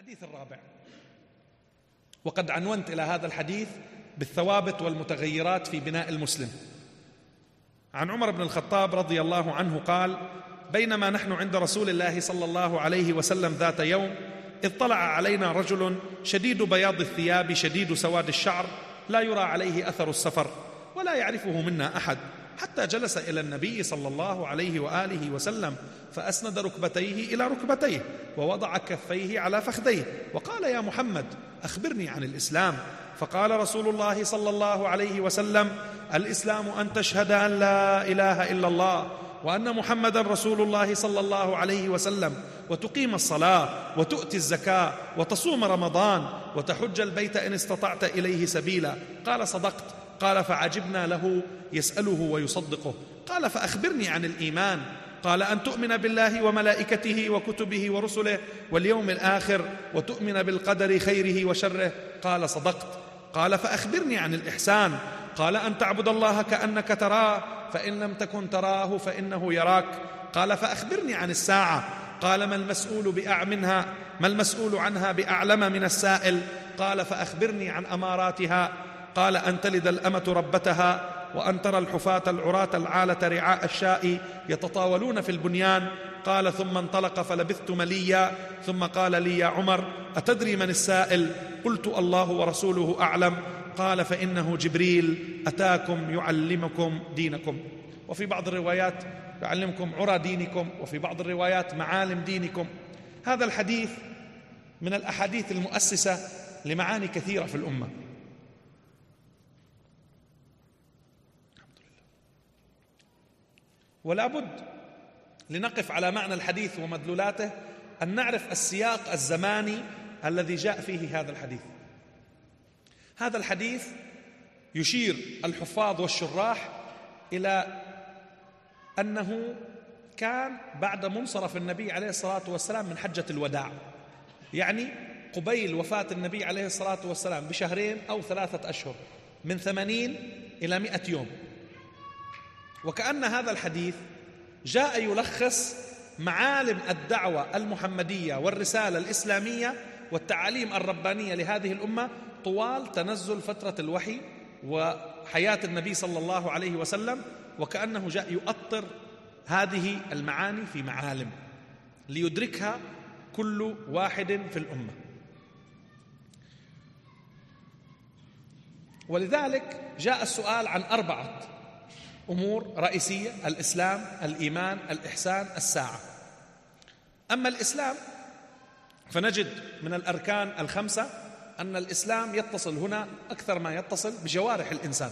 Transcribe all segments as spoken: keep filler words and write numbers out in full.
الحديث الرابع، وقد عنونت إلى هذا الحديث بالثوابت والمتغيرات في بناء المسلم. عن عمر بن الخطاب رضي الله عنه قال: بينما نحن عند رسول الله صلى الله عليه وسلم ذات يوم، إذ طلع علينا رجل شديد بياض الثياب شديد سواد الشعر، لا يرى عليه أثر السفر ولا يعرفه منا أحد، حتى جلس إلى النبي صلى الله عليه وآله وسلم فأسند ركبتيه إلى ركبتيه ووضع كفيه على فخذيه وقال: يا محمد أخبرني عن الإسلام. فقال رسول الله صلى الله عليه وسلم: الإسلام أن تشهد أن لا إله إلا الله وأن محمدا رسول الله صلى الله عليه وسلم، وتقيم الصلاة وتؤتي الزكاة وتصوم رمضان وتحج البيت إن استطعت إليه سبيلا. قال: صدقت. قال: فعجبنا له يسأله ويصدقه. قال: فأخبرني عن الإيمان. قال: أن تؤمن بالله وملائكته وكتبه ورسله واليوم الآخر وتؤمن بالقدر خيره وشره. قال: صدقت. قال: فأخبرني عن الإحسان. قال: أن تعبد الله كأنك تراه فإن لم تكن تراه فإنه يراك. قال: فأخبرني عن الساعة. قال: ما المسؤول بأع منها ما المسؤول عنها بأعلم من السائل. قال: فأخبرني عن أماراتها. قال: أن تلد الأمة ربتها، وأن ترى الحفاة العراة العالة رعاء الشاء يتطاولون في البنيان. قال: ثم انطلق فلبثت مليا، ثم قال لي: يا عمر أتدري من السائل؟ قلت: الله ورسوله أعلم. قال: فإنه جبريل أتاكم يعلمكم دينكم. وفي بعض الروايات يعلمكم عرى دينكم، وفي بعض الروايات معالم دينكم. هذا الحديث من الأحاديث المؤسسة لمعاني كثيرة في الأمة. ولا بد لنقف على معنى الحديث ومدلولاته أن نعرف السياق الزماني الذي جاء فيه هذا الحديث. هذا الحديث يشير الحفاظ والشراح إلى أنه كان بعد منصرف النبي عليه الصلاة والسلام من حجة الوداع، يعني قبيل وفاة النبي عليه الصلاة والسلام بشهرين أو ثلاثة أشهر، من ثمانين إلى مئة يوم. وكأن هذا الحديث جاء يلخص معالم الدعوة المحمدية والرسالة الإسلامية والتعاليم الربانية لهذه الأمة طوال تنزل فترة الوحي وحياة النبي صلى الله عليه وسلم، وكأنه جاء يؤطر هذه المعاني في معالم ليدركها كل واحد في الأمة. ولذلك جاء السؤال عن أربعة أمور رئيسية: الإسلام، الإيمان، الإحسان، الساعة. أما الإسلام فنجد من الأركان الخمسة أن الإسلام يتصل هنا أكثر ما يتصل بجوارح الإنسان.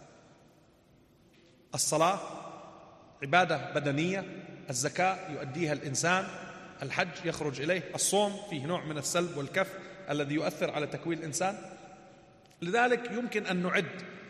الصلاة عبادة بدنية، الزكاة يؤديها الإنسان، الحج يخرج إليه، الصوم فيه نوع من السلب والكف الذي يؤثر على تكوين الإنسان. لذلك يمكن أن نعد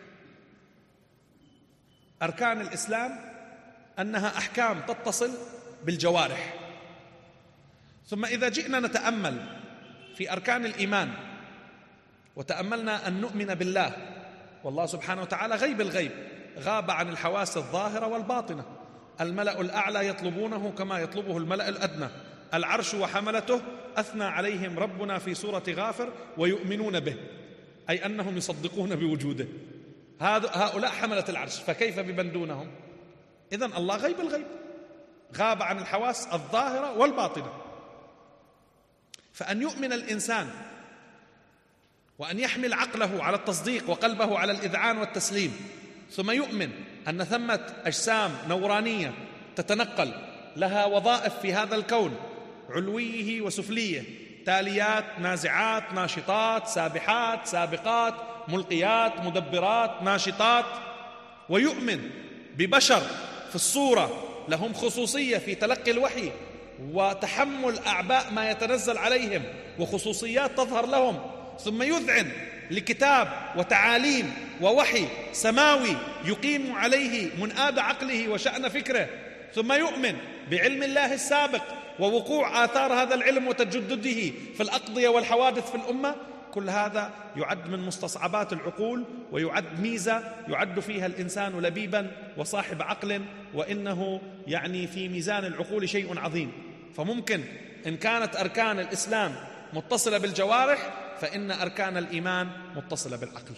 أركان الإسلام أنها أحكام تتصل بالجوارح. ثم إذا جئنا نتأمل في أركان الإيمان وتأملنا أن نؤمن بالله، والله سبحانه وتعالى غيب الغيب، غاب عن الحواس الظاهرة والباطنة. الملأ الأعلى يطلبونه كما يطلبه الملأ الأدنى. العرش وحملته أثنى عليهم ربنا في سورة غافر ويؤمنون به، أي أنهم يصدقون بوجوده. هؤلاء حملة العرش، فكيف بمن دونهم؟ إذن الله غيب الغيب، غاب عن الحواس الظاهرة والباطنة. فأن يؤمن الإنسان وأن يحمل عقله على التصديق وقلبه على الإذعان والتسليم، ثم يؤمن أن ثمة أجسام نورانية تتنقل لها وظائف في هذا الكون، علويه وسفليه، تاليات، نازعات، ناشطات، سابحات، سابقات، ملقيات، مدبرات، ناشطات. ويؤمن ببشر في الصورة لهم خصوصية في تلقي الوحي وتحمل أعباء ما يتنزل عليهم وخصوصيات تظهر لهم، ثم يذعن لكتاب وتعاليم ووحي سماوي يقيم عليه منآب عقله وشأن فكره، ثم يؤمن بعلم الله السابق ووقوع آثار هذا العلم وتجدده في الأقضية والحوادث في الأمة. كل هذا يعد من مستصعبات العقول، ويعد ميزة يعد فيها الإنسان لبيبا وصاحب عقل، وإنه يعني في ميزان العقول شيء عظيم. فممكن إن كانت أركان الإسلام متصلة بالجوارح، فإن أركان الإيمان متصلة بالعقل.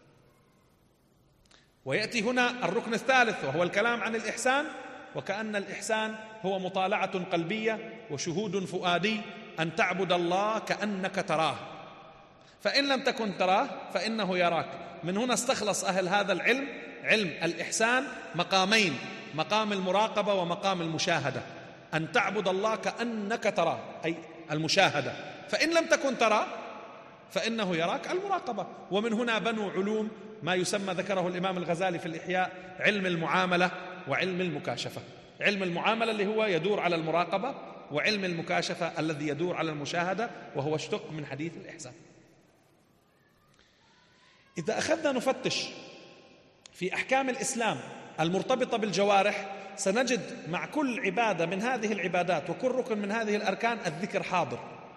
ويأتي هنا الركن الثالث وهو الكلام عن الإحسان، وكأن الإحسان هو مطالعة قلبية وشهود فؤادي، أن تعبد الله كأنك تراه، فإن لم تكن تراه فإنه يراك. من هنا استخلص أهل هذا العلم علم الإحسان مقامين: مقام المراقبة ومقام المشاهدة. أن تعبد الله كأنك تراه أي المشاهدة، فإن لم تكن تراه فإنه يراك المراقبة. ومن هنا بنوا علوم ما يسمى، ذكره الإمام الغزالي في الإحياء، علم المعاملة وعلم المكاشفة. علم المعاملة اللي هو يدور على المراقبة، وعلم المكاشفة الذي يدور على المشاهدة، وهو اشتق من حديث الإحسان. إذا أخذنا نفتش في أحكام الإسلام المرتبطة بالجوارح، سنجد مع كل عبادة من هذه العبادات وكل ركن من هذه الأركان الذكر حاضر.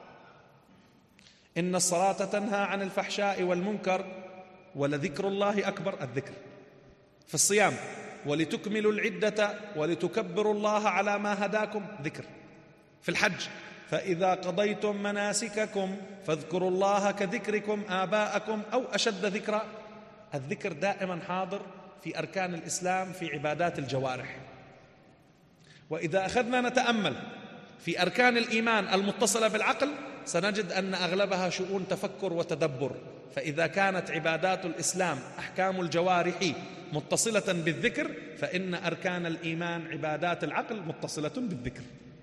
إن الصلاة تنهى عن الفحشاء والمنكر ولذكر الله أكبر، الذكر. في الصيام: ولتكملوا العدة ولتكبروا الله على ما هداكم، ذكر. في الحج: فإذا قضيتم مناسككم فاذكروا الله كذكركم آباءكم أو أشد ذكرا. الذكر دائما حاضر في أركان الإسلام في عبادات الجوارح. وإذا أخذنا نتأمل في أركان الإيمان المتصلة بالعقل، سنجد أن أغلبها شؤون تفكر وتدبر. فإذا كانت عبادات الإسلام أحكام الجوارح متصلة بالذكر، فإن أركان الإيمان عبادات العقل متصلة بالذكر.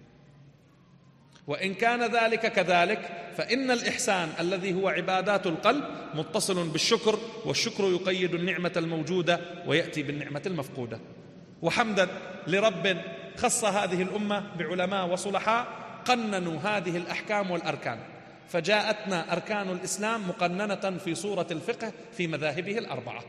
وإن كان ذلك كذلك، فإن الإحسان الذي هو عبادات القلب متصل بالشكر، والشكر يقيد النعمة الموجودة ويأتي بالنعمة المفقودة. وحمدا لرب خص هذه الأمة بعلماء وصلحاء قننوا هذه الأحكام والأركان، فجاءتنا أركان الإسلام مقننة في صورة الفقه في مذاهبه الأربعة،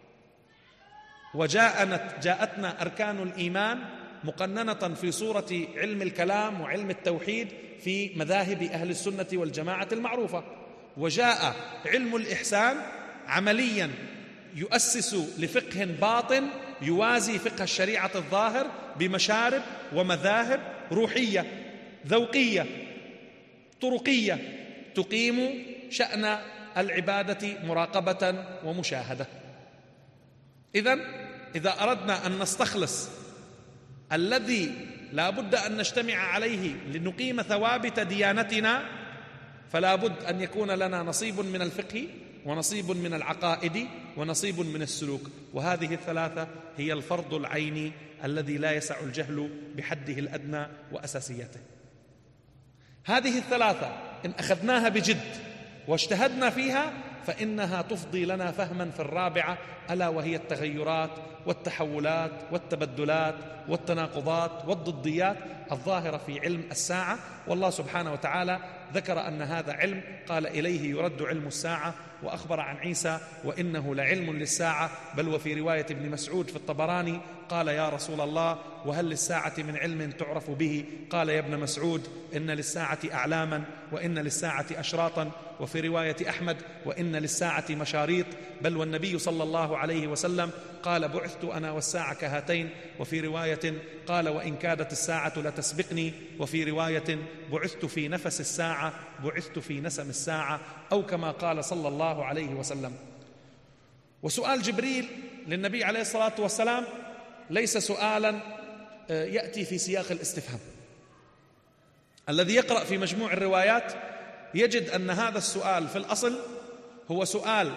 وجاءت جاءتنا أركان الإيمان مقننة في صورة علم الكلام وعلم التوحيد في مذاهب أهل السنة والجماعة المعروفة، وجاء علم الإحسان عمليا يؤسس لفقه باطن يوازي فقه الشريعة الظاهر بمشارب ومذاهب روحية ذوقية طرقية تقيم شأن العبادة مراقبة ومشاهدة. إذن إذا أردنا أن نستخلص الذي لا بد أن نجتمع عليه لنقيم ثوابت ديانتنا، فلا بد أن يكون لنا نصيب من الفقه ونصيب من العقائد ونصيب من السلوك، وهذه الثلاثة هي الفرض العيني الذي لا يسع الجهل بحده الأدنى وأساسيته. هذه الثلاثة إن أخذناها بجد واجتهدنا فيها فإنها تفضي لنا فهما في الرابعة، ألا وهي التغيرات والتحولات والتبدلات والتناقضات والضديات الظاهرة في علم الساعة. والله سبحانه وتعالى ذكر أن هذا علم قال إليه يرد علم الساعة، وأخبر عن عيسى وإنه لعلم للساعة، بل وفي رواية ابن مسعود في الطبراني قال يا رسول الله وهل للساعة من علم تعرف به؟ قال يا ابن مسعود إن للساعة أعلاما وإن للساعة أشراطا، وفي رواية أحمد وإن للساعة مشاريط، بل والنبي صلى الله عليه وسلم قال بعثت أنا والساعة كهاتين، وفي رواية قال وإن كادت الساعة لتسبقني، وفي رواية بعثت في نفس الساعة بعثت في نسم الساعة، أو كما قال صلى الله عليه وسلم. وسؤال جبريل للنبي عليه الصلاة والسلام ليس سؤالا يأتي في سياق الاستفهام. الذي يقرأ في مجموع الروايات يجد أن هذا السؤال في الأصل هو سؤال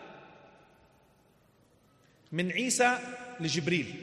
من عيسى لجبريل.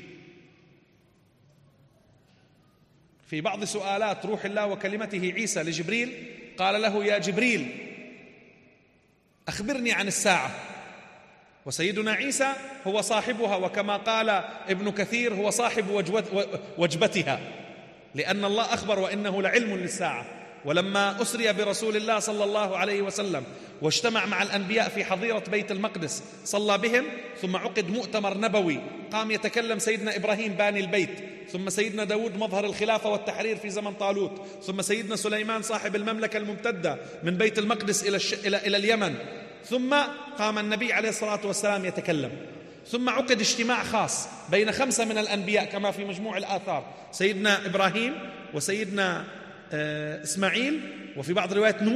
في بعض سؤالات روح الله وكلمته عيسى لجبريل قال له يا جبريل أخبرني عن الساعة، وسيدنا عيسى هو صاحبها، وكما قال ابن كثير هو صاحب وجبتها، لأن الله أخبر وإنه لعلم للساعة. ولما أسري برسول الله صلى الله عليه وسلم واجتمع مع الأنبياء في حظيرة بيت المقدس صلى بهم، ثم عقد مؤتمر نبوي قام يتكلم سيدنا إبراهيم باني البيت، ثم سيدنا داود مظهر الخلافة والتحرير في زمن طالوت، ثم سيدنا سليمان صاحب المملكة الممتدة من بيت المقدس إلى, الش... إلى... إلى اليمن، ثم قام النبي عليه الصلاة والسلام يتكلم، ثم عقد اجتماع خاص بين خمسة من الأنبياء كما في مجموع الآثار، سيدنا إبراهيم وسيدنا إسماعيل وفي بعض روايات نوح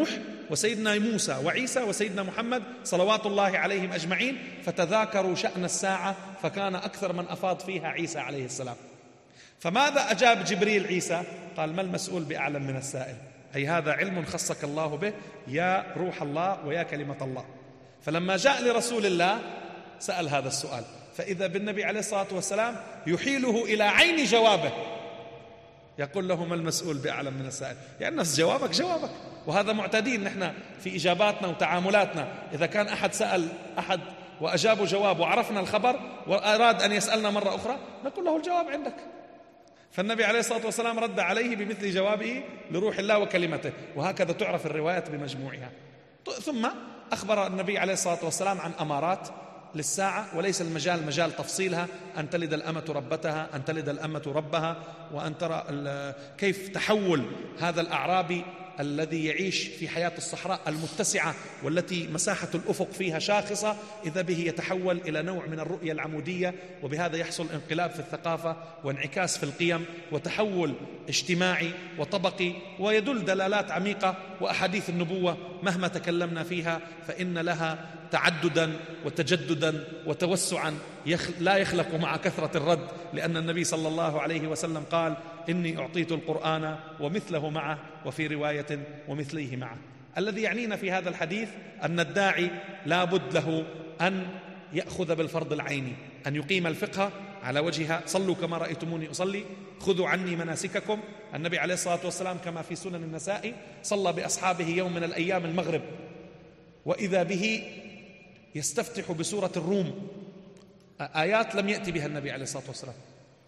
وسيدنا موسى وعيسى وسيدنا محمد صلوات الله عليهم أجمعين، فتذاكروا شأن الساعة فكان أكثر من أفاض فيها عيسى عليه السلام. فماذا أجاب جبريل عيسى؟ قال: ما المسؤول بأعلم من السائل، أي هذا علم خصك الله به يا روح الله ويا كلمة الله. فلما جاء لرسول الله سأل هذا السؤال، فإذا بالنبي عليه الصلاة والسلام يحيله إلى عين جوابه، يقول له: ما المسؤول بأعلم من السائل، يعني نفس جوابك جوابك. وهذا معتادين نحن في إجاباتنا وتعاملاتنا، إذا كان أحد سأل أحد وأجابه جواب وعرفنا الخبر وأراد أن يسألنا مرة أخرى نقول له: الجواب عندك. فالنبي عليه الصلاة والسلام رد عليه بمثل جوابه لروح الله وكلمته، وهكذا تعرف الروايات بمجموعها. ثم أخبر النبي عليه الصلاة والسلام عن أمارات للساعة، وليس المجال مجال تفصيلها، أن تلد الأمة ربتها، أن تلد الأمة ربها، وأن ترى كيف تحول هذا الأعرابي الذي يعيش في حياة الصحراء المتسعة والتي مساحة الأفق فيها شاخصة، إذا به يتحول إلى نوع من الرؤية العمودية، وبهذا يحصل انقلاب في الثقافة وانعكاس في القيم وتحول اجتماعي وطبقي، ويدل دلالات عميقة. وأحاديث النبوة مهما تكلمنا فيها فإن لها تعددا وتجددا وتوسعا لا يخلق مع كثرة الرد، لأن النبي صلى الله عليه وسلم قال: إني أعطيت القرآن ومثله معه، وفي رواية ومثليه معه. الذي يعنينا في هذا الحديث أن الداعي لا بد له أن يأخذ بالفرض العيني، أن يقيم الفقه على وجهها. صلوا كما رأيتموني أصلي، خذوا عني مناسككم. النبي عليه الصلاة والسلام كما في سنن النسائي صلى بأصحابه يوم من الأيام المغرب، وإذا به يستفتح بسورة الروم، آيات لم يأتي بها النبي عليه الصلاة والسلام،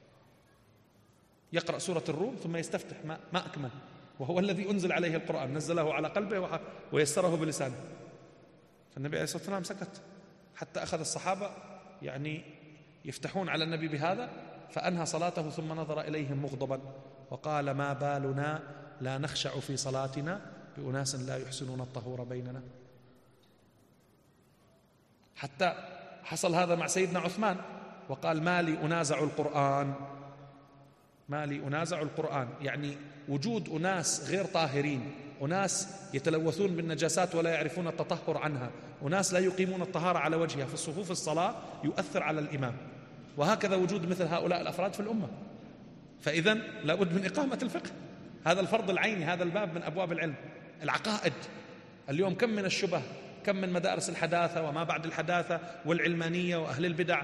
يقرأ سورة الروم ثم يستفتح ما, ما أكمل، وهو الذي أنزل عليه القرآن، نزله على قلبه ويسره بلسانه. فالنبي عليه الصلاة والسلام سكت حتى أخذ الصحابة يعني يفتحون على النبي بهذا، فأنهى صلاته ثم نظر إليهم مغضبا وقال: ما بالنا لا نخشع في صلاتنا بأناس لا يحسنون الطهور بيننا. حتى حصل هذا مع سيدنا عثمان وقال: ما لي أنازع القرآن، ما لي أنازع القرآن، يعني وجود أناس غير طاهرين، أناس يتلوثون بالنجاسات ولا يعرفون التطهر عنها، أناس لا يقيمون الطهارة على وجهها في الصفوف الصلاة، يؤثر على الإمام. وهكذا وجود مثل هؤلاء الأفراد في الأمة. فإذن لابد من إقامة الفقه، هذا الفرض العيني، هذا الباب من أبواب العلم. العقائد اليوم كم من الشبه، كم من مدارس الحداثة وما بعد الحداثة والعلمانية وأهل البدع،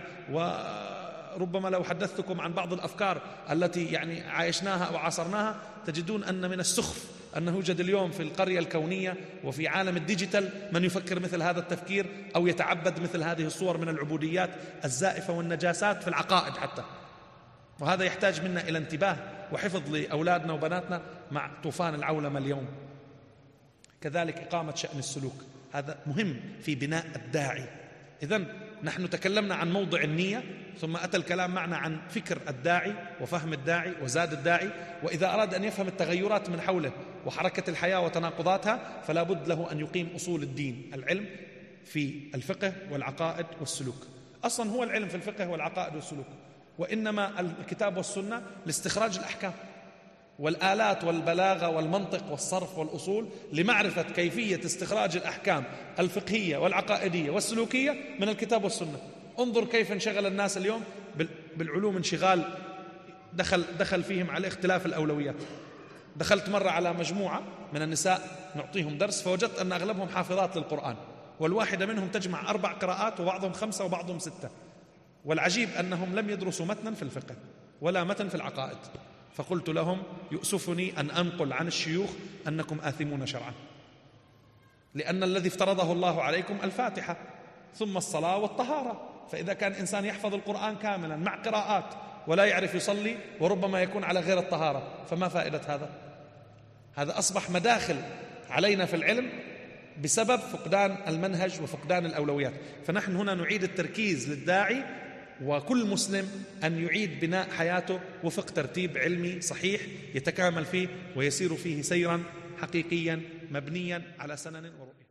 وربما لو حدثتكم عن بعض الأفكار التي يعني عايشناها وعاصرناها تجدون أن من السخف أنه يوجد اليوم في القرية الكونية وفي عالم الديجيتال من يفكر مثل هذا التفكير أو يتعبد مثل هذه الصور من العبوديات الزائفة والنجاسات في العقائد حتى. وهذا يحتاج منا إلى انتباه وحفظ لأولادنا وبناتنا مع طوفان العولمة اليوم. كذلك إقامة شأن السلوك، هذا مهم في بناء الداعي. إذن نحن تكلمنا عن موضع النية، ثم أتى الكلام معنا عن فكر الداعي وفهم الداعي وزاد الداعي. وإذا أراد أن يفهم التغيرات من حوله وحركة الحياة وتناقضاتها فلا بد له أن يقيم أصول الدين، العلم في الفقه والعقائد والسلوك. أصلا هو العلم في الفقه والعقائد والسلوك، وإنما الكتاب والسنة لاستخراج الأحكام والآلات والبلاغة والمنطق والصرف والأصول لمعرفة كيفية استخراج الأحكام الفقهية والعقائدية والسلوكية من الكتاب والسنة. انظر كيف انشغل الناس اليوم بالعلوم انشغال دخل, دخل فيهم على اختلاف الأولويات. دخلت مرة على مجموعة من النساء نعطيهم درس، فوجدت أن أغلبهم حافظات للقرآن، والواحدة منهم تجمع أربع قراءات وبعضهم خمسة وبعضهم ستة. والعجيب أنهم لم يدرسوا متنا في الفقه ولا متن في العقائد. فقلت لهم: يؤسفني أن أنقل عن الشيوخ أنكم آثمون شرعا، لأن الذي افترضه الله عليكم الفاتحة ثم الصلاة والطهارة. فإذا كان إنسان يحفظ القرآن كاملا مع قراءات ولا يعرف يصلي وربما يكون على غير الطهارة، فما فائدة هذا؟ هذا أصبح مداخل علينا في العلم بسبب فقدان المنهج وفقدان الأولويات. فنحن هنا نعيد التركيز للداعي وكل مسلم أن يعيد بناء حياته وفق ترتيب علمي صحيح يتكامل فيه ويسير فيه سيرا حقيقيا مبنيا على سنن ورؤية.